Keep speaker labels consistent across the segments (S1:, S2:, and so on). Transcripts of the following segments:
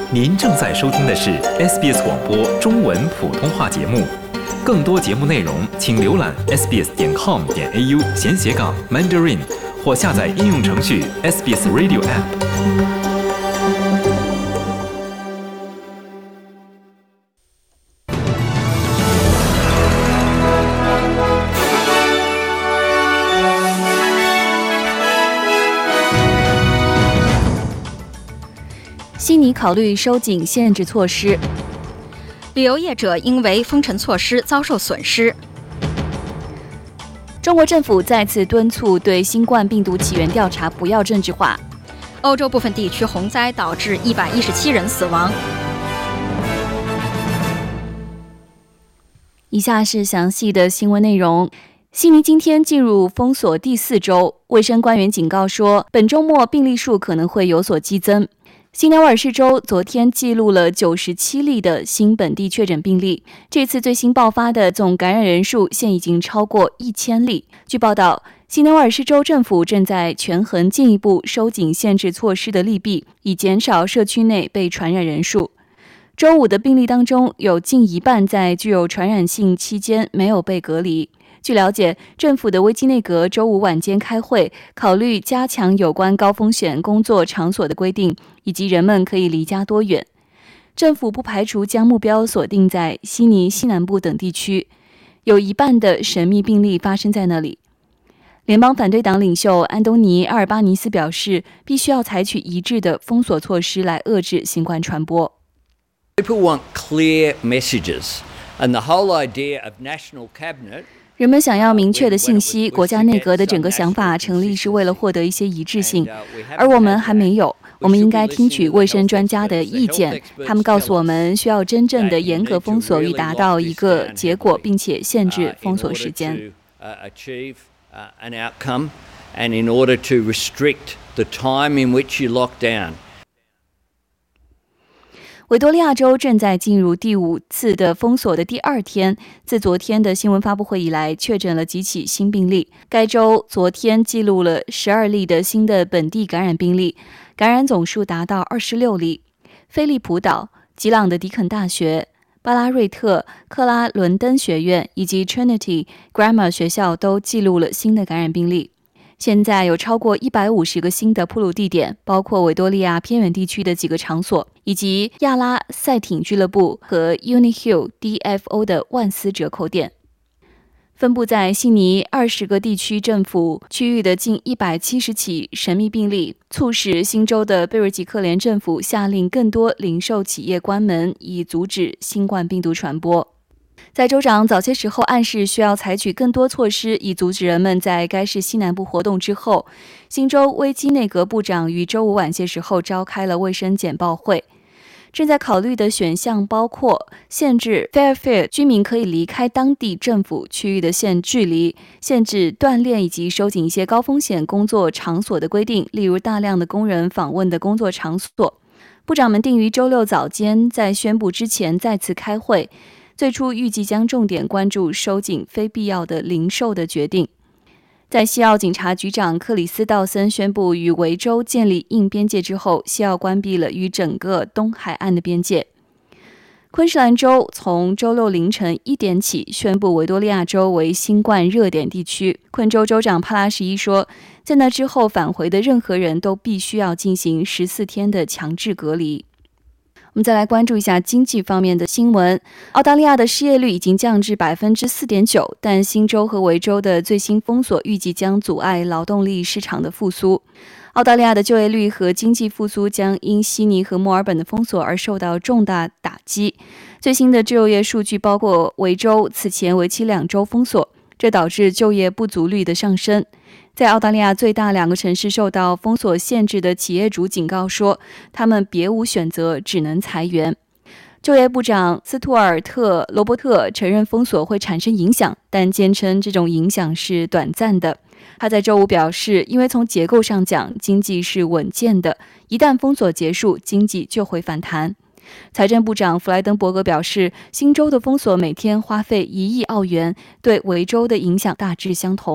S1: 您正在收听的是 SBS 广播中文普通话节目。更多节目内容，请浏览 sbs.com.au/Mandarin 或下载应用程序 SBS Radio App。
S2: 悉尼考虑收紧限制措施，
S3: 旅游业者因为封城措施遭受损失。
S2: 中国政府再次敦促对新冠病毒起源调查不要政治化。
S3: 欧洲部分地区洪灾导致117人死亡。
S2: 以下是详细的新闻内容。悉尼今天进入封锁第4周，卫生官员警告说，本周末病例数可能会有所激增。新南威尔士州昨天记录了97例的新本地确诊病例，这次最新爆发的总感染人数现已经超过1000例。据报道，新南威尔士州政府正在权衡进一步收紧限制措施的利弊，以减少社区内被传染人数。周五的病例当中，有近一半在具有传染性期间没有被隔离。据了解，政府的危机内阁周五晚间开会，考虑加强有关高风险工作场所的规定，以及人们可以离家多远。政府不排除将目标锁定在悉尼西南部等地区，有一半的神秘病例发生在那里。联邦反对党领袖安东尼·阿尔巴尼斯表示，必须要采取一致的封锁措施来遏制新冠传播。
S4: People want clear messages, and the whole idea of national cabinet
S2: 人们想要明确的信息，国家内阁的整个想法成立是为了获得一些一致性，而我们还没有。我们应该听取卫生专家的意见，他们告诉我们需要真正的严格封锁以达到一个结果，并且限制封锁时间。维多利亚州正在进入第5次的封锁的第2天，自昨天的新闻发布会以来，确诊了几起新病例。该州昨天记录了12例的新的本地感染病例，感染总数达到26例。菲利普岛、吉朗的迪肯大学、巴拉瑞特、克拉伦登学院以及 Trinity Grammar 学校都记录了新的感染病例。现在有超过150个新的铺路地点，包括维多利亚偏远地区的几个场所，以及亚拉赛艇俱乐部和 Unihill DFO 的万斯折扣店。分布在悉尼20个地区政府区域的近170起神秘病例，促使新州的贝瑞吉克联政府下令更多零售企业关门，以阻止新冠病毒传播。在州长早些时候暗示需要采取更多措施以阻止人们在该市西南部活动之后，新州危机内阁部长于周五晚些时候召开了卫生简报会。正在考虑的选项包括限制 Fairfield 居民可以离开当地政府区域的距离，限制锻炼以及收紧一些高风险工作场所的规定，例如大量的工人访问的工作场所。部长们定于周六早间在宣布之前再次开会，最初预计将重点关注收紧非必要的零售的决定。在西澳警察局长克里斯道森宣布与维州建立硬边界之后，西澳关闭了与整个东海岸的边界。昆士兰州从周六凌晨1点起宣布维多利亚州为新冠热点地区。昆州州长帕拉11说，在那之后返回的任何人都必须要进行14天的强制隔离。我们再来关注一下经济方面的新闻。澳大利亚的失业率已经降至 4.9%， 但新州和维州的最新封锁预计将阻碍劳动力市场的复苏。澳大利亚的就业率和经济复苏将因悉尼和墨尔本的封锁而受到重大打击。最新的就业数据包括维州此前为期2周封锁，这导致就业不足率的上升。在澳大利亚最大2个城市受到封锁限制的企业主警告说，他们别无选择，只能裁员。就业部长斯图尔特·罗伯特承认封锁会产生影响，但坚称这种影响是短暂的。他在周五表示，因为从结构上讲，经济是稳健的，一旦封锁结束，经济就会反弹。财政部长弗莱登伯格表示，新州的封锁每天花费1亿澳元，对维州的影响大致相同。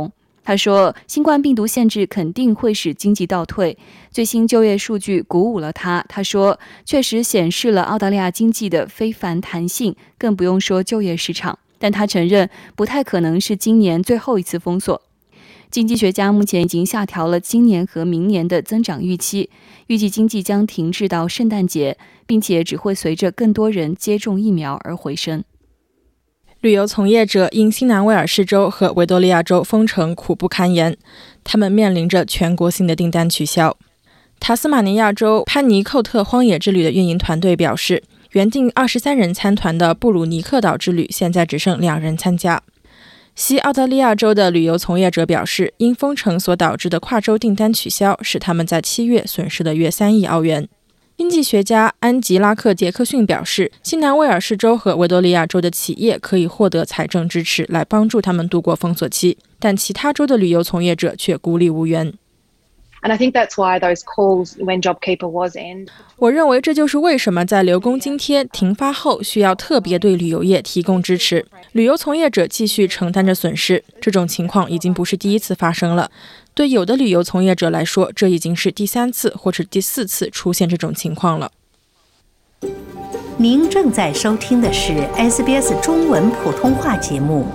S2: 他说，新冠病毒限制肯定会使经济倒退，最新就业数据鼓舞了他。他说，确实显示了澳大利亚经济的非凡弹性，更不用说就业市场。但他承认，不太可能是今年最后一次封锁。经济学家目前已经下调了今年和明年的增长预期，预计经济将停滞到圣诞节，并且只会随着更多人接种疫苗而回升。
S5: 旅游从业者因新南威尔士州和维多利亚州封城苦不堪言，他们面临着全国性的订单取消。塔斯马尼亚州潘尼寇特荒野之旅的运营团队表示，原定23人参团的布鲁尼克岛之旅现在只剩2人参加。西澳大利亚州的旅游从业者表示，因封城所导致的跨州订单取消，使他们在7月损失了约3亿澳元。经济学家安吉拉克·杰克逊表示，新南威尔士州和维多利亚州的企业可以获得财政支持来帮助他们度过封锁期，但其他州的旅游从业者却孤立无援。
S6: And I think that's why those calls when JobKeeper was end.
S5: 我认为这就是为什么在留工津贴停发后需要特别对旅游业提供支持。旅游从业者继续承担着损失，这种情况已经不是第一次发生了。对有的旅游从业者来说，这已经是第3次或者第4次出现这种情况了。
S7: 您正在收听的是 SBS 中文普通话节目。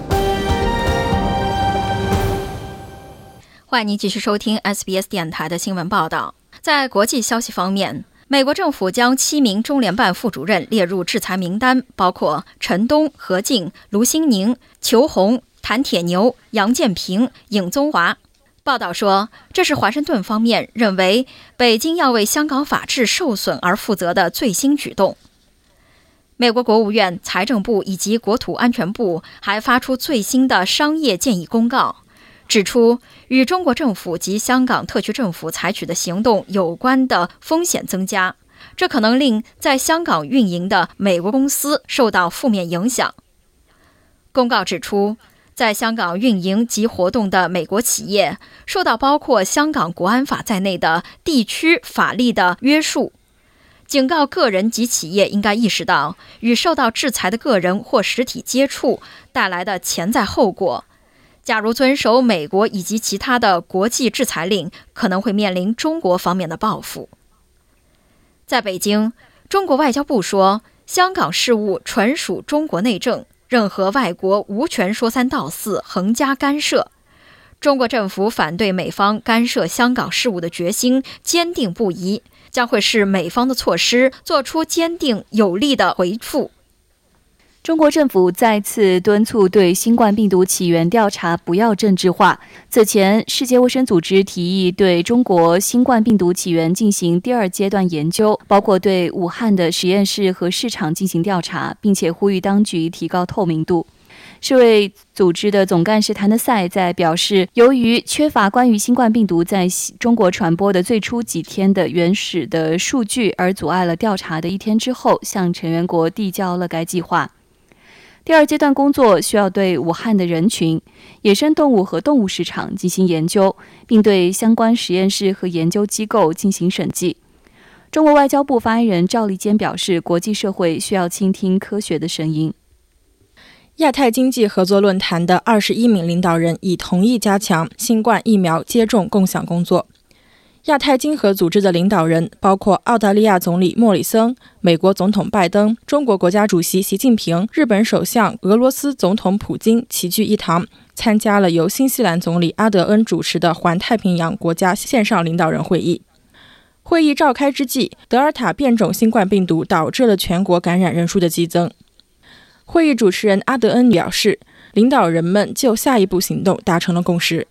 S3: 欢迎您继续收听 SBS 电台的新闻报道。在国际消息方面，美国政府将7名中联办副主任列入制裁名单，包括陈东、何静、卢新宁、裘红、谭铁牛、杨建平、尹宗华。报道说，这是华盛顿方面认为北京要为香港法治受损而负责的最新举动。美国国务院、财政部以及国土安全部还发出最新的商业建议公告，指出与中国政府及香港特区政府采取的行动有关的风险增加，这可能令在香港运营的美国公司受到负面影响。公告指出，在香港运营及活动的美国企业受到包括香港国安法在内的地区法律的约束，警告个人及企业应该意识到与受到制裁的个人或实体接触带来的潜在后果。假如遵守美国以及其他的国际制裁令，可能会面临中国方面的报复。在北京，中国外交部说，香港事务纯属中国内政，任何外国无权说三道四、横加干涉。中国政府反对美方干涉香港事务的决心坚定不移，将会视美方的措施做出坚定有力的回复。
S2: 中国政府再次敦促对新冠病毒起源调查不要政治化。此前，世界卫生组织提议对中国新冠病毒起源进行第2阶段研究，包括对武汉的实验室和市场进行调查，并且呼吁当局提高透明度。世卫组织的总干事谭德赛在表示，由于缺乏关于新冠病毒在中国传播的最初几天的原始的数据，而阻碍了调查的1天之后，向成员国递交了该计划。第2阶段工作需要对武汉的人群、野生动物和动物市场进行研究，并对相关实验室和研究机构进行审计。中国外交部发言人赵立坚表示，国际社会需要倾听科学的声音。
S5: 亚太经济合作论坛的21名领导人已同意加强新冠疫苗接种共享工作。亚太经合组织的领导人包括澳大利亚总理莫里森、美国总统拜登、中国国家主席习近平、日本首相、俄罗斯总统普京齐聚一堂，参加了由新西兰总理阿德恩主持的环太平洋国家线上领导人会议。会议召开之际，德尔塔变种新冠病毒导致了全国感染人数的激增。会议主持人阿德恩表示，领导人们就下一步行动达成了共识。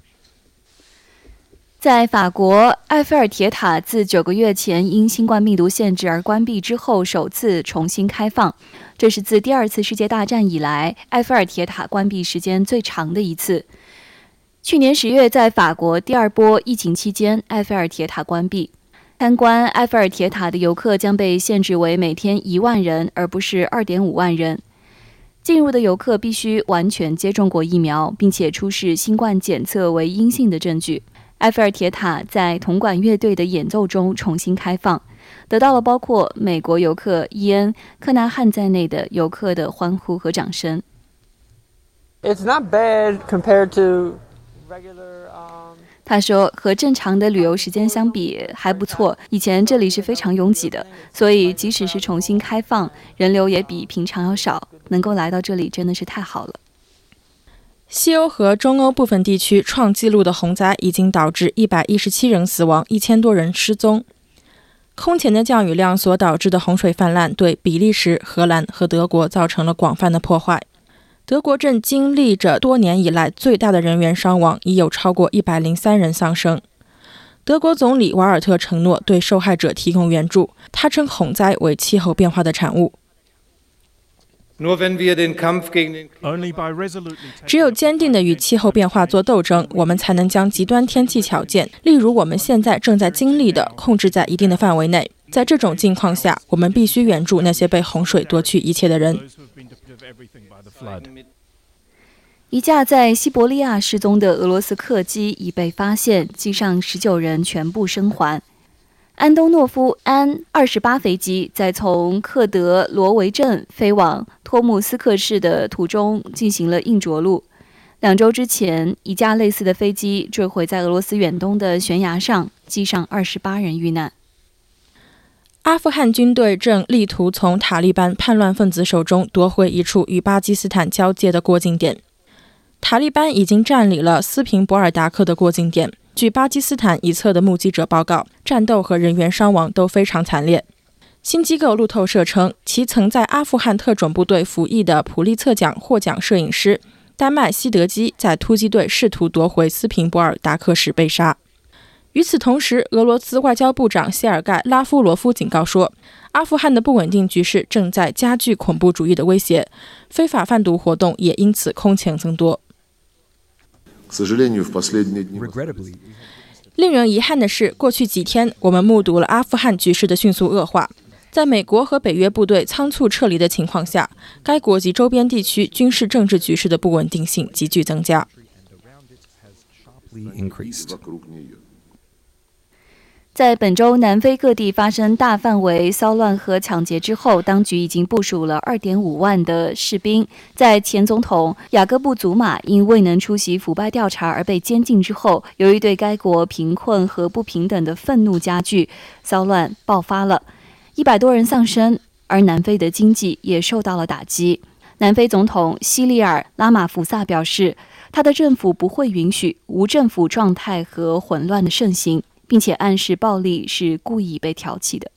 S2: 在法国，埃菲尔铁塔自9个月前因新冠病毒限制而关闭之后，首次重新开放。这是自第2次世界大战以来，埃菲尔铁塔关闭时间最长的一次。去年10月，在法国第2波疫情期间，埃菲尔铁塔关闭。参观埃菲尔铁塔的游客将被限制为每天1万人，而不是2.5万人。进入的游客必须完全接种过疫苗，并且出示新冠检测为阴性的证据。埃菲尔铁塔在铜管乐队的演奏中重新开放，得到了包括美国游客伊恩·克纳汉在内的游客的欢呼和掌声。
S8: It's not bad compared to
S2: 他说，和正常的旅游时间相比还不错，以前这里是非常拥挤的，所以即使是重新开放，人流也比平常要少，能够来到这里真的是太好了。
S5: 西欧和中欧部分地区创纪录的洪灾已经导致117人死亡，1000多人失踪。空前的降雨量所导致的洪水泛滥对比利时、荷兰和德国造成了广泛的破坏。德国正经历着多年以来最大的人员伤亡，已有超过103人丧生。德国总理瓦尔特承诺对受害者提供援助，他称洪灾为气候变化的产物。只有坚定地与气候变化做斗争，我们才能将极端天气条件，例如我们现在正在经历的，控制在一定的范围内。在这种境况下，我们必须援助那些被洪水夺去一切的人。
S2: 一架在西伯利亚失踪的俄罗斯客机已被发现，机上19人全部生还。安东诺夫安28飞机在从克德罗维镇飞往托木斯克市的途中进行了硬着陆。2周之前，一架类似的飞机坠毁在俄罗斯远东的悬崖上，机上28人遇难。
S5: 阿富汗军队正力图从塔利班叛乱分子手中夺回一处与巴基斯坦交界的过境点。塔利班已经占领了斯平博尔达克的过境点。据巴基斯坦一侧的目击者报告，战斗和人员伤亡都非常惨烈。新机构路透社称，其曾在阿富汗特种部队服役的普利策奖获奖摄影师丹麦西德基在突击队试图夺回斯平博尔达克时被杀。与此同时，俄罗斯外交部长谢尔盖·拉夫罗夫警告说，阿富汗的不稳定局势正在加剧恐怖主义的威胁，非法贩毒活动也因此空前增多。令人遗憾的是，过去几天我们目睹了阿富汗局势的迅速恶化。在美国和北约部队仓促撤离的情况下，该国及周边地区军事政治局势的不稳定性急剧增加。
S2: 在本周南非各地发生大范围骚乱和抢劫之后，当局已经部署了2.5万的士兵。在前总统雅各布·祖马因未能出席腐败调查而被监禁之后，由于对该国贫困和不平等的愤怒加剧，骚乱爆发了，100多人丧生，而南非的经济也受到了打击。南非总统西利尔·拉马福萨表示，他的政府不会允许无政府状态和混乱的盛行，并且暗示暴力是故意被挑起的。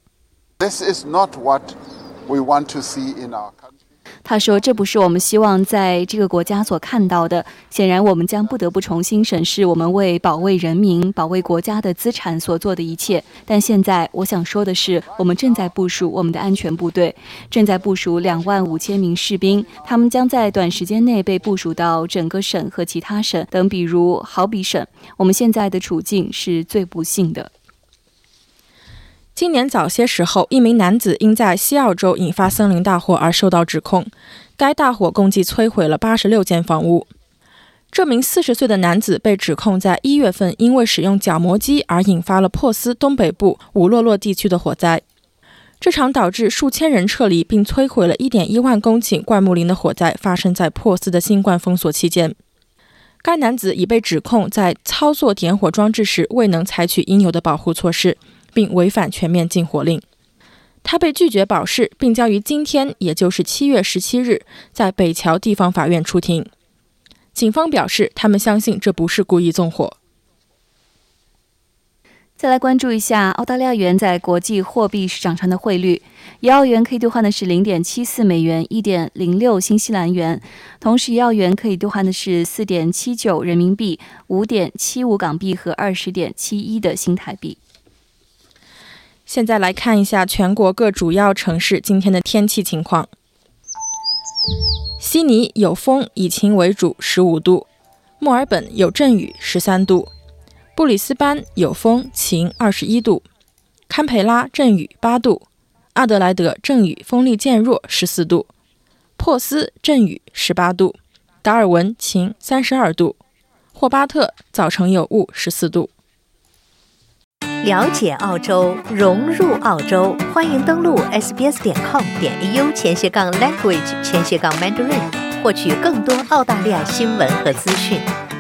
S2: 他说，这不是我们希望在这个国家所看到的。显然，我们将不得不重新审视我们为保卫人民、保卫国家的资产所做的一切。但现在，我想说的是，我们正在部署我们的安全部队，正在部署25000名士兵，他们将在短时间内被部署到整个省和其他省等，比如好比省。我们现在的处境是最不幸的。
S5: 今年早些时候，一名男子因在西澳洲引发森林大火而受到指控。该大火共计摧毁了86间房屋。这名40岁的男子被指控在1月份因为使用角磨机而引发了珀斯东北部伍洛洛地区的火灾。这场导致数千人撤离并摧毁了 1.1 万公顷灌木林的火灾发生在珀斯的新冠封锁期间。该男子已被指控在操作点火装置时未能采取应有的保护措施，并违反全面禁火令。他被拒绝保释，并将于今天，也就是7月17日，在北桥地方法院出庭。警方表示，他们相信这不是故意纵火。
S2: 再来关注一下澳大利亚元在国际货币市场上的汇率，1澳元可以兑换的是 0.74 美元， 1.06 新西兰元，同时1澳元可以兑换的是 4.79 人民币， 5.75 港币和 20.71 的新台币。
S5: 现在来看一下全国各主要城市今天的天气情况。悉尼有风，以晴为主，15度；墨尔本有阵雨，13度；布里斯班有风，晴，21度；堪培拉阵雨，8度；阿德莱德阵雨，风力渐弱，14度；珀斯阵雨，18度；达尔文晴，32度；霍巴特早晨有雾，14度。
S7: 了解澳洲，融入澳洲，欢迎登录 sbs.com.au/language/Mandarin， 获取更多澳大利亚新闻和资讯。